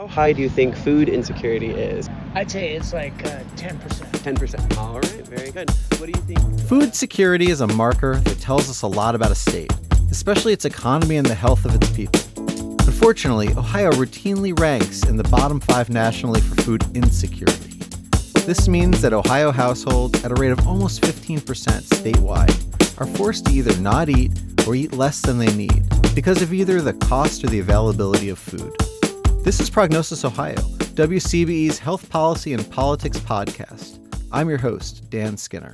How high do you think food insecurity is? I'd say it's like 10%. 10%. All right, very good. What do you think? Food security is a marker that tells us a lot about a state, especially its economy and the health of its people. Unfortunately, Ohio routinely ranks in the bottom 5 nationally for food insecurity. This means that Ohio households, at a rate of almost 15% statewide, are forced to either not eat or eat less than they need because of either the cost or the availability of food. This is Prognosis Ohio, WCBE's health policy and politics podcast. I'm your host, Dan Skinner.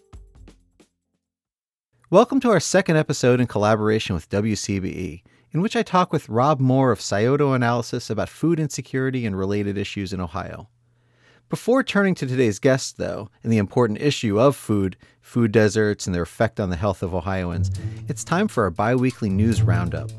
Welcome to our second episode in collaboration with WCBE, in which I talk with Rob Moore of Scioto Analysis about food insecurity and related issues in Ohio. Before turning to today's guest, though, and the important issue of food deserts, and their effect on the health of Ohioans, it's time for our bi-weekly news roundup.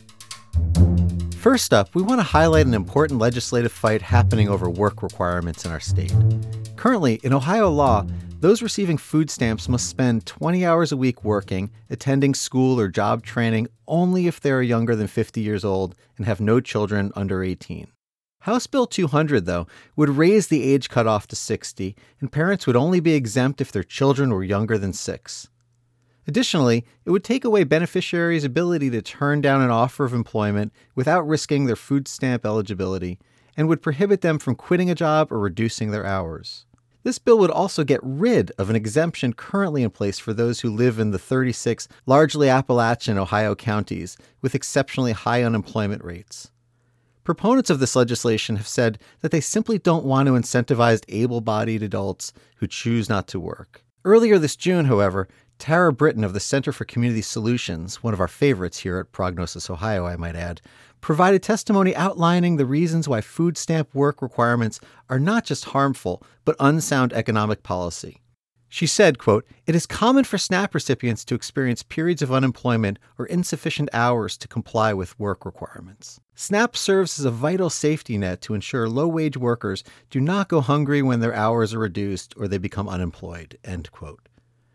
First up, we want to highlight an important legislative fight happening over work requirements in our state. Currently, in Ohio law, those receiving food stamps must spend 20 hours a week working, attending school or job training only if they are younger than 50 years old and have no children under 18. House Bill 200, though, would raise the age cutoff to 60, and parents would only be exempt if their children were younger than 6. Additionally, it would take away beneficiaries' ability to turn down an offer of employment without risking their food stamp eligibility, and would prohibit them from quitting a job or reducing their hours. This bill would also get rid of an exemption currently in place for those who live in the 36 largely Appalachian Ohio counties with exceptionally high unemployment rates. Proponents of this legislation have said that they simply don't want to incentivize able-bodied adults who choose not to work. Earlier this June, however, Tara Britton of the Center for Community Solutions, one of our favorites here at Prognosis Ohio, I might add, provided testimony outlining the reasons why food stamp work requirements are not just harmful, but unsound economic policy. She said, quote, "It is common for SNAP recipients to experience periods of unemployment or insufficient hours to comply with work requirements. SNAP serves as a vital safety net to ensure low-wage workers do not go hungry when their hours are reduced or they become unemployed," end quote.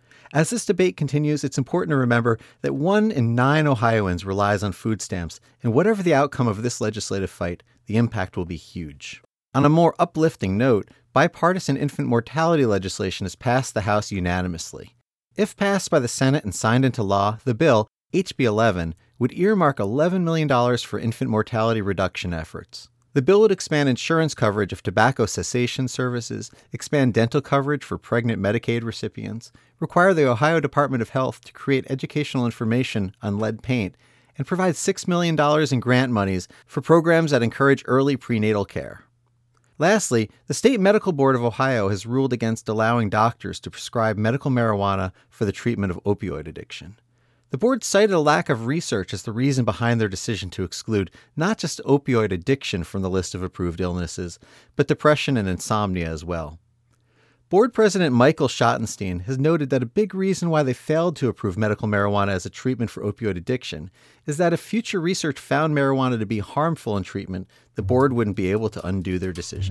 As this debate continues, it's important to remember that 1 in 9 Ohioans relies on food stamps, and whatever the outcome of this legislative fight, the impact will be huge. On a more uplifting note, bipartisan infant mortality legislation has passed the House unanimously. If passed by the Senate and signed into law, the bill, HB 11, would earmark $11 million for infant mortality reduction efforts. The bill would expand insurance coverage of tobacco cessation services, expand dental coverage for pregnant Medicaid recipients, require the Ohio Department of Health to create educational information on lead paint, and provide $6 million in grant monies for programs that encourage early prenatal care. Lastly, the State Medical Board of Ohio has ruled against allowing doctors to prescribe medical marijuana for the treatment of opioid addiction. The board cited a lack of research as the reason behind their decision to exclude not just opioid addiction from the list of approved illnesses, but depression and insomnia as well. Board President Michael Schottenstein has noted that a big reason why they failed to approve medical marijuana as a treatment for opioid addiction is that if future research found marijuana to be harmful in treatment, the board wouldn't be able to undo their decision.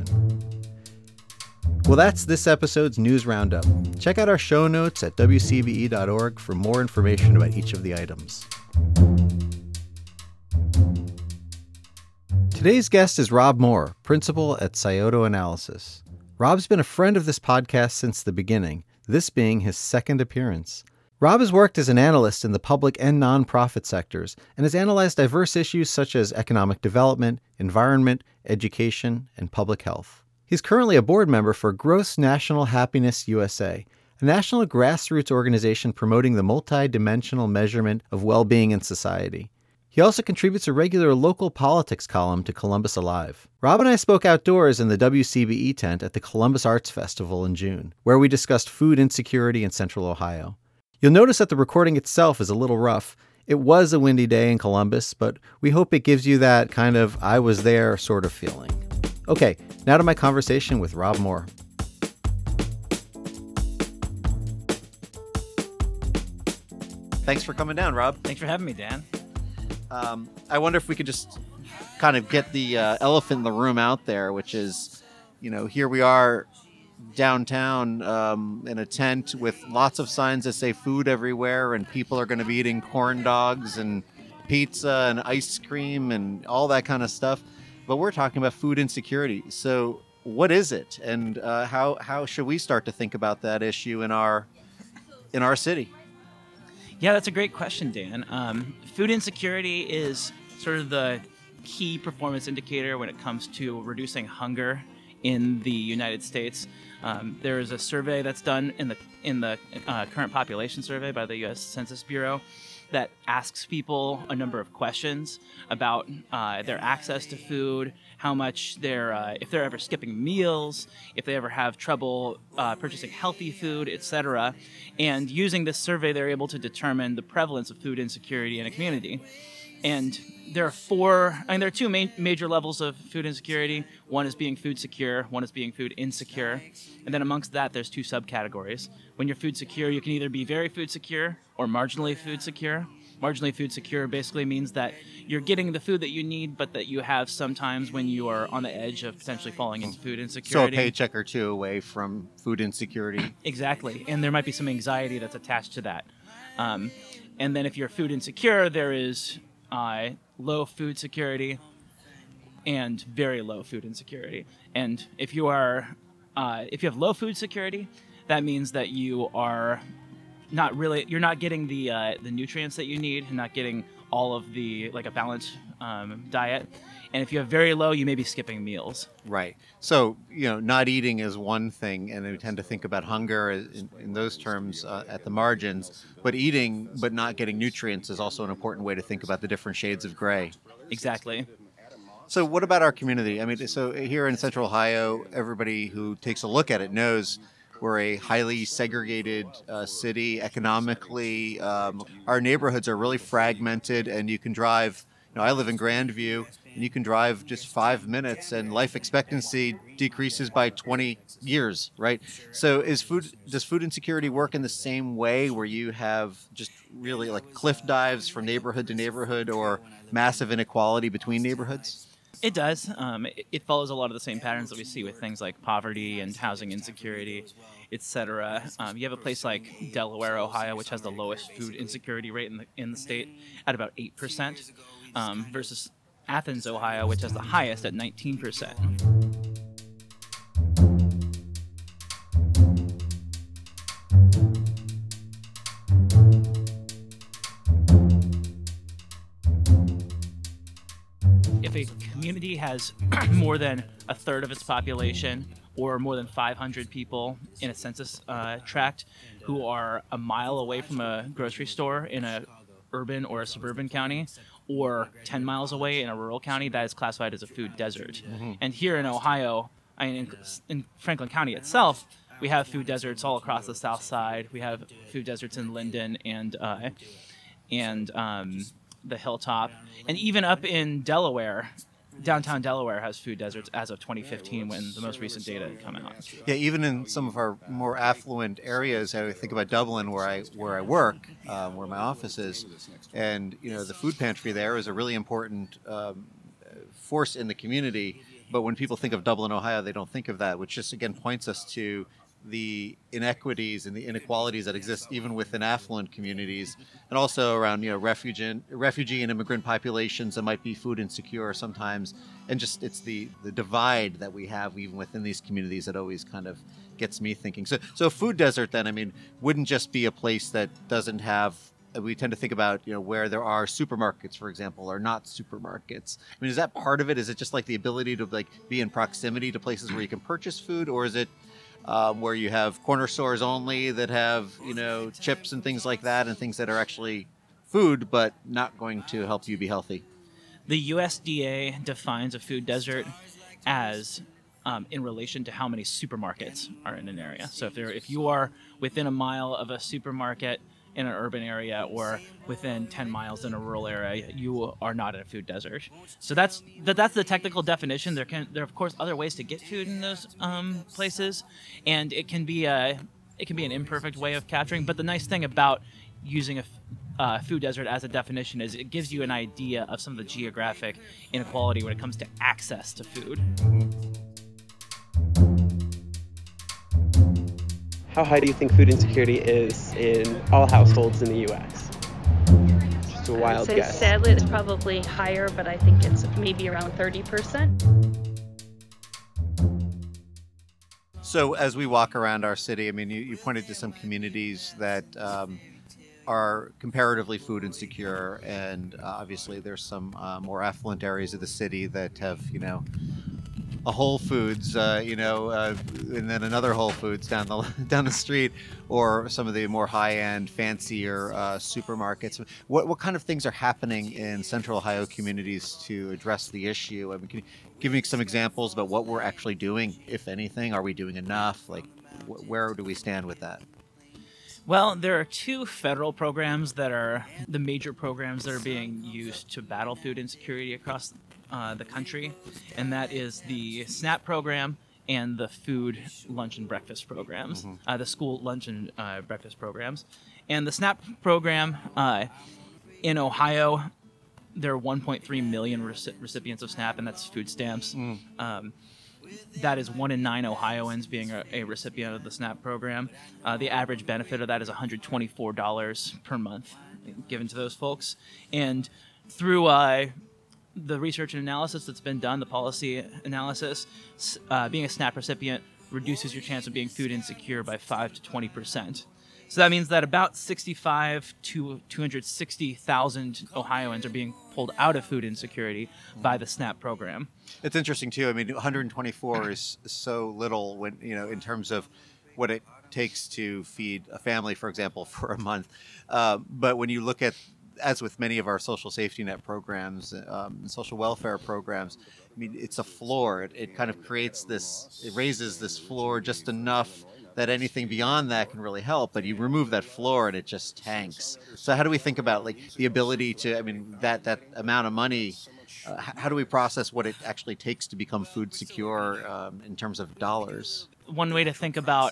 Well, that's this episode's news roundup. Check out our show notes at wcbe.org for more information about each of the items. Today's guest is Rob Moore, principal at Scioto Analysis. Rob's been a friend of this podcast since the beginning, this being his second appearance. Rob has worked as an analyst in the public and nonprofit sectors and has analyzed diverse issues such as economic development, environment, education, and public health. He's currently a board member for Gross National Happiness USA, a national grassroots organization promoting the multi-dimensional measurement of well-being in society. He also contributes a regular local politics column to Columbus Alive. Rob and I spoke outdoors in the WCBE tent at the Columbus Arts Festival in June, where we discussed food insecurity in Central Ohio. You'll notice that the recording itself is a little rough. It was a windy day in Columbus, but we hope it gives you that kind of I was there sort of feeling. Okay, now to my conversation with Rob Moore. Thanks for coming down, Rob. Thanks for having me, Dan. I wonder if we could just kind of get the elephant in the room out there, which is, here we are downtown in a tent with lots of signs that say food everywhere, and people are going to be eating corn dogs and pizza and ice cream and all that kind of stuff. but we're talking about food insecurity. So what is it, and how should we start to think about that issue in our city? Yeah, that's a great question, Dan. Food insecurity is sort of the key performance indicator when it comes to reducing hunger in the United States. There is a survey that's done in the current population survey by the U.S. Census Bureau that asks people a number of questions about their access to food, how much if they're ever skipping meals, if they ever have trouble purchasing healthy food, etc. And using this survey, they're able to determine the prevalence of food insecurity in a community. And there are two major levels of food insecurity. One is being food secure, one is being food insecure. And then amongst that, there's two subcategories. When you're food secure, you can either be very food secure or marginally food secure. Marginally food secure basically means that you're getting the food that you need, but that you have sometimes when you are on the edge of potentially falling into food insecurity. So a paycheck or two away from food insecurity. Exactly. And there might be some anxiety that's attached to that. And then if you're food insecure, there is low food security and very low food insecurity. And if you have low food security, that means that you're not getting the nutrients that you need, and not getting all of a balanced diet. And if you have very low, you may be skipping meals. Right. So, not eating is one thing, and we tend to think about hunger in those terms at the margins. But eating but not getting nutrients is also an important way to think about the different shades of gray. Exactly. So what about our community? I mean, so here in Central Ohio, everybody who takes a look at it knows we're a highly segregated city economically. Our neighborhoods are really fragmented, and you can drive. I live in Grandview, and you can drive just 5 minutes, and life expectancy decreases by 20 years, right? So does food insecurity work in the same way, where you have just really like cliff dives from neighborhood to neighborhood, or massive inequality between neighborhoods? It does. It follows a lot of the same patterns that we see with things like poverty and housing insecurity, etc. You have a place like Delaware, Ohio, which has the lowest food insecurity rate in the state at about 8%, versus Athens, Ohio, which has the highest at 19%. If a community has more than a third of its population, or more than 500 people in a census tract who are a mile away from a grocery store in a urban or a suburban county, or 10 miles away in a rural county, that is classified as a food desert. Mm-hmm. And here in Ohio, in Franklin County itself, we have food deserts all across the south side. We have food deserts in Linden and the Hilltop, and even up in Delaware. Downtown Delaware has food deserts as of 2015, when the most recent data had come out. Yeah, even in some of our more affluent areas, I think about Dublin, where I work, where my office is, and the food pantry there is a really important force in the community. But when people think of Dublin, Ohio, they don't think of that, which just again points us to the inequities and the inequalities that exist even within affluent communities, and also around refugee and immigrant populations that might be food insecure sometimes, and just it's the divide that we have even within these communities that always kind of gets me thinking. So food desert then, wouldn't just be a place that doesn't have. We tend to think about where there are supermarkets, for example, or not supermarkets. Is that part of it? Is it just like the ability to be in proximity to places where you can purchase food, or is it where you have corner stores only that have, chips and things like that, and things that are actually food but not going to help you be healthy? The USDA defines a food desert as in relation to how many supermarkets are in an area. So if you are within a mile of a supermarket in an urban area, or within 10 miles in a rural area, you are not in a food desert. So that's the technical definition. There are of course other ways to get food in those places, and it can be an imperfect way of capturing. But the nice thing about using a food desert as a definition is it gives you an idea of some of the geographic inequality when it comes to access to food. How high do you think food insecurity is in all households in the U.S.? A I wild would say guess. sadly it's probably higher, but I think it's maybe around 30%. So as we walk around our city, I mean, you pointed to some communities that are comparatively food insecure, and obviously there's some more affluent areas of the city that have, a Whole Foods, and then another Whole Foods down the street, or some of the more high-end, fancier supermarkets. What kind of things are happening in Central Ohio communities to address the issue? I mean, can you give me some examples about what we're actually doing, if anything? Are we doing enough? Like, where do we stand with that? Well, there are two federal programs that are the major programs that are being used to battle food insecurity across the country, and that is the SNAP program and the food lunch and breakfast programs, the school lunch and breakfast programs. And the SNAP program in Ohio, there are 1.3 million recipients of SNAP, and that's food stamps. That is 1 in 9 Ohioans being a recipient of the SNAP program. The average benefit of that is $124 per month given to those folks. And through the research and analysis that's been done, the policy analysis, being a SNAP recipient reduces your chance of being food insecure by 5 to 20%. So that means that about 65 to 260,000 Ohioans are being pulled out of food insecurity by the SNAP program. It's interesting too. I mean, 124 is so little when, in terms of what it takes to feed a family, for example, for a month. But when you look at, as with many of our social safety net programs, social welfare programs, I mean, it's a floor. It kind of creates this, it raises this floor just enough that anything beyond that can really help, but you remove that floor and it just tanks. So how do we think about like the ability to, I mean, that amount of money, how do we process what it actually takes to become food secure in terms of dollars? One way to think about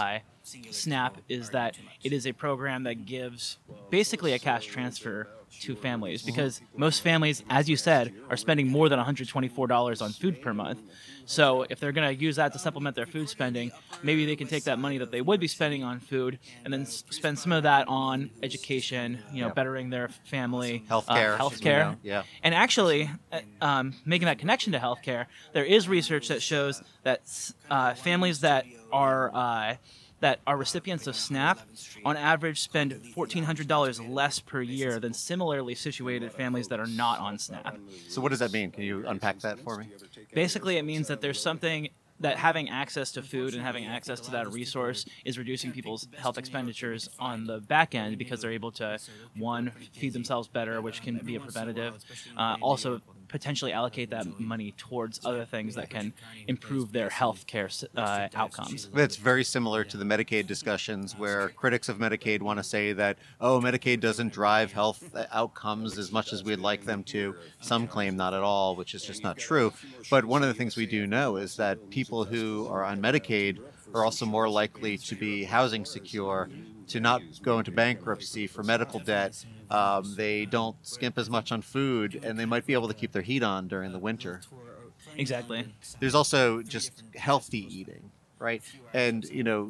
SNAP is that it is a program that gives basically a cash transfer to families, because most families, as you said, are spending more than $124 on food per month. So if they're going to use that to supplement their food spending, maybe they can take that money that they would be spending on food and then spend some of that on education, bettering their family, healthcare. Yeah. And actually, making that connection to healthcare, there is research that shows that families that are recipients of SNAP, on average, spend $1,400 less per year than similarly situated families that are not on SNAP. So what does that mean? Can you unpack that for me? Basically, it means that there's something that having access to food and having access to that resource is reducing people's health expenditures on the back end, because they're able to, one, feed themselves better, which can be a preventative, also potentially allocate that money towards other things that can improve their health care outcomes. It's very similar to the Medicaid discussions, where critics of Medicaid want to say that, Medicaid doesn't drive health outcomes as much as we'd like them to. Some claim not at all, which is just not true. But one of the things we do know is that people who are on Medicaid are also more likely to be housing secure, to not go into bankruptcy for medical debt. They don't skimp as much on food, and they might be able to keep their heat on during the winter. Exactly. There's also just healthy eating, right? And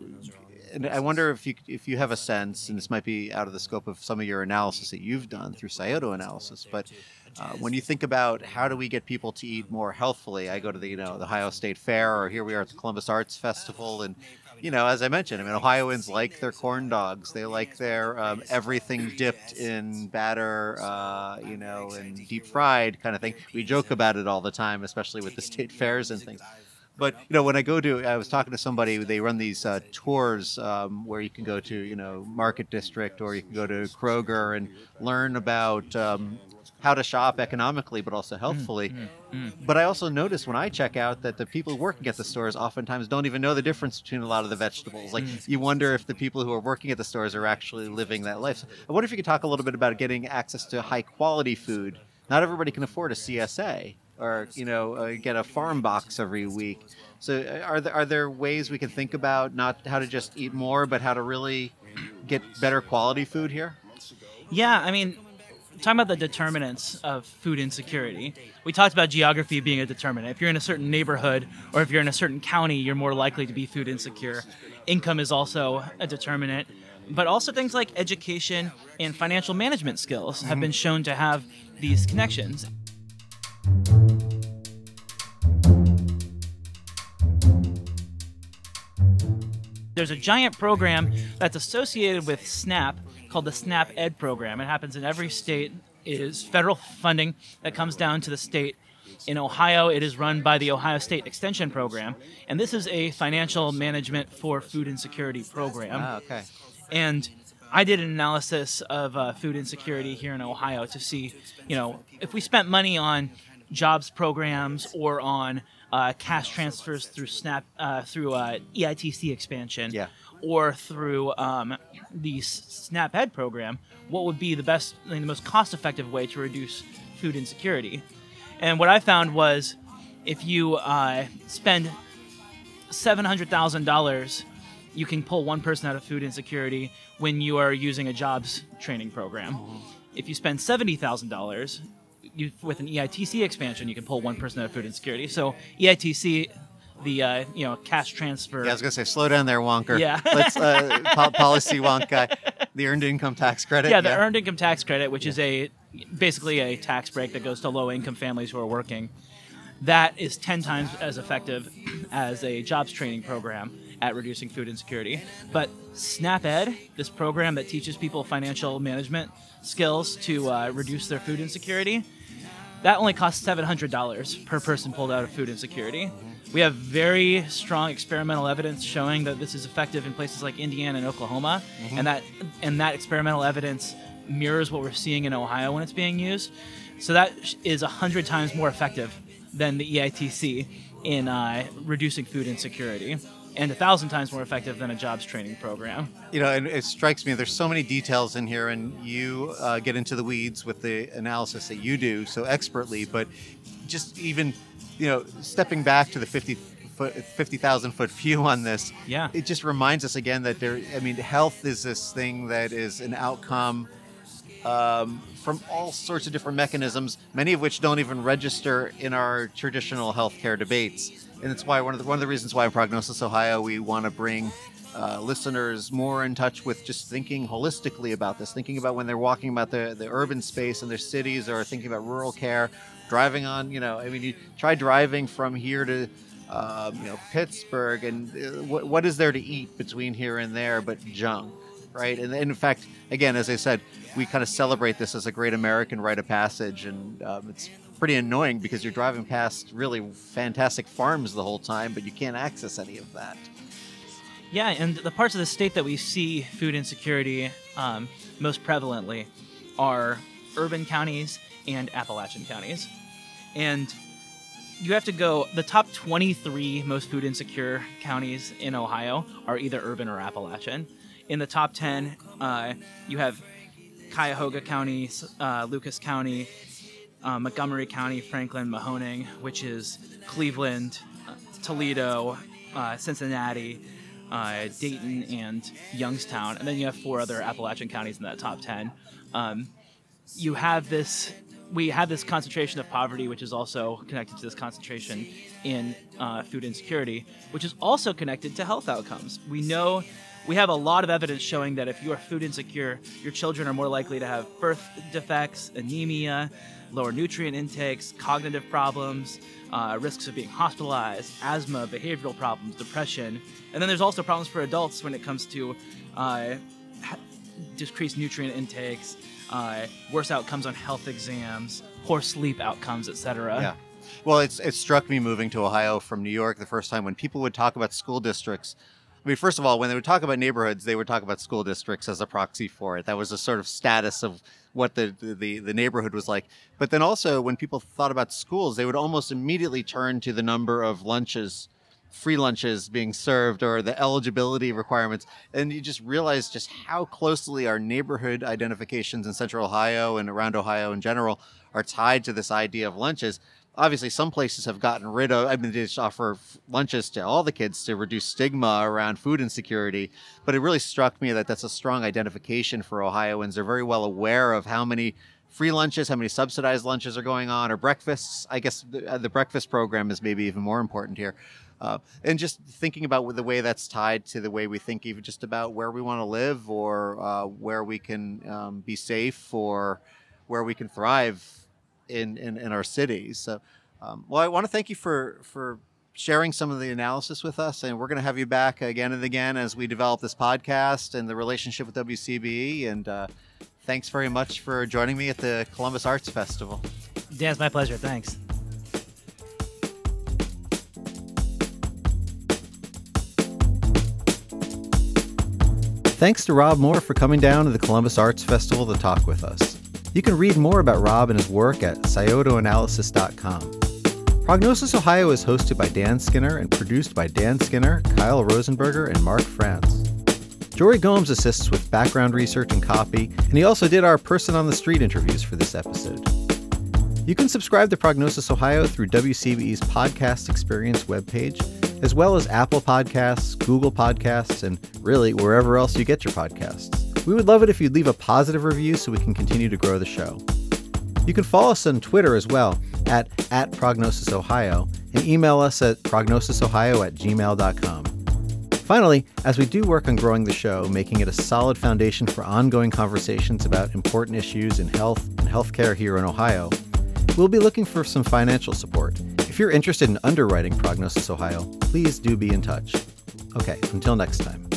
and I wonder if you have a sense, and this might be out of the scope of some of your analysis that you've done through Scioto analysis, but when you think about how do we get people to eat more healthfully, I go to the Ohio State Fair, or here we are at the Columbus Arts Festival, and as I mentioned, Ohioans like their corn dogs. They like their everything dipped in batter, and deep fried kind of thing. We joke about it all the time, especially with the state fairs and things. But, when I was talking to somebody, they run these tours where you can go to, Market District, or you can go to Kroger and learn about how to shop economically, but also healthfully. But I also notice when I check out that the people working at the stores oftentimes don't even know the difference between a lot of the vegetables. Like, you wonder if the people who are working at the stores are actually living that life. So I wonder if you could talk a little bit about getting access to high quality food. Not everybody can afford a CSA or, get a farm box every week. So are there ways we can think about not how to just eat more, but how to really get better quality food here? Yeah, talking about the determinants of food insecurity, we talked about geography being a determinant. If you're in a certain neighborhood or if you're in a certain county, you're more likely to be food insecure. Income is also a determinant. but also things like education and financial management skills have been shown to have these connections. There's a giant program that's associated with SNAP called the SNAP Ed program. It happens in every state. It is federal funding that comes down to the state. In Ohio, it is run by the Ohio State Extension Program, and this is a financial management for food insecurity program. Okay. And I did an analysis of food insecurity here in Ohio to see, if we spent money on jobs programs or on cash transfers through SNAP, through EITC expansion, or through the SNAP Ed program, what would be the most cost-effective way to reduce food insecurity? And what I found was if you spend $700,000, you can pull one person out of food insecurity when you are using a jobs training program. If you spend $70,000, with an EITC expansion, you can pull one person out of food insecurity. So EITC, the cash transfer. Yeah, I was gonna say, slow down there, Wonker. Yeah. Let's policy wonk guy. The earned income tax credit. Yeah, the earned income tax credit, which is basically a tax break that goes to low-income families who are working. That is 10 times as effective as a jobs training program at reducing food insecurity. But SNAP Ed, this program that teaches people financial management skills to reduce their food insecurity, that only costs $700 per person pulled out of food insecurity. We have very strong experimental evidence showing that this is effective in places like Indiana and Oklahoma, and that experimental evidence mirrors what we're seeing in Ohio when it's being used. So that is 100 times more effective than the EITC in reducing food insecurity, and 1,000 times more effective than a jobs training program. And it strikes me there's so many details in here, and you get into the weeds with the analysis that you do so expertly, but just even stepping back to the 50,000 foot view on this, it just reminds us again that health is this thing that is an outcome from all sorts of different mechanisms, many of which don't even register in our traditional healthcare debates. And it's why one of the reasons why in Prognosis Ohio we want to bring listeners more in touch with just thinking holistically about this, thinking about when they're walking about the urban space in their cities or thinking about rural care, driving on, you try driving from here to Pittsburgh, and what is there to eat between here and there but junk, right? And in fact, again, as I said, we kind of celebrate this as a great American rite of passage, and it's pretty annoying because you're driving past really fantastic farms the whole time, but you can't access any of that. Yeah, and the parts of the state that we see food insecurity most prevalently are urban counties and Appalachian counties. And you have to go, the top 23 most food insecure counties in Ohio are either urban or Appalachian. In the top 10, you have Cuyahoga County, Lucas County, Montgomery County, Franklin, Mahoning, which is Cleveland, Toledo, Cincinnati, Dayton, and Youngstown. And then you have 4 other Appalachian counties in that top 10. We have this concentration of poverty, which is also connected to this concentration in food insecurity, which is also connected to health outcomes. We have a lot of evidence showing that if you are food insecure, your children are more likely to have birth defects, anemia, lower nutrient intakes, cognitive problems, risks of being hospitalized, asthma, behavioral problems, depression. And then there's also problems for adults when it comes to decreased nutrient intakes, worse outcomes on health exams, poor sleep outcomes, etc. Yeah. Well, it struck me moving to Ohio from New York the first time when people would talk about school districts. I mean, first of all, when they would talk about neighborhoods, they would talk about school districts as a proxy for it. That was a sort of status of what the neighborhood was like. But then also, when people thought about schools, they would almost immediately turn to the number of lunches, free lunches being served, or the eligibility requirements. And you just realize just how closely our neighborhood identifications in Central Ohio and around Ohio in general are tied to this idea of lunches. Obviously, some places have gotten rid of, they just offer lunches to all the kids to reduce stigma around food insecurity. But it really struck me that that's a strong identification for Ohioans. They're very well aware of how many free lunches, how many subsidized lunches are going on, or breakfasts. I guess the breakfast program is maybe even more important here. And just thinking about the way that's tied to the way we think even just about where we want to live, or where we can be safe, or where we can thrive in our cities. So, well, I want to thank you for sharing some of the analysis with us, and we're going to have you back again and again as we develop this podcast and the relationship with WCBE. And thanks very much for joining me at the Columbus Arts Festival. Dan, it's my pleasure. Thanks. Thanks to Rob Moore for coming down to the Columbus Arts Festival to talk with us. You can read more about Rob and his work at sciotoanalysis.com. Prognosis Ohio is hosted by Dan Skinner and produced by Dan Skinner, Kyle Rosenberger, and Mark France. Jory Gomes assists with background research and copy, and he also did our Person on the Street interviews for this episode. You can subscribe to Prognosis Ohio through WCBE's Podcast Experience webpage, as well as Apple Podcasts, Google Podcasts, and really wherever else you get your podcasts. We would love it if you'd leave a positive review so we can continue to grow the show. You can follow us on Twitter as well, at PrognosisOhio, and email us at prognosisohio@gmail.com. Finally, as we do work on growing the show, making it a solid foundation for ongoing conversations about important issues in health and healthcare here in Ohio, we'll be looking for some financial support. If you're interested in underwriting Prognosis Ohio, please do be in touch. Okay, until next time.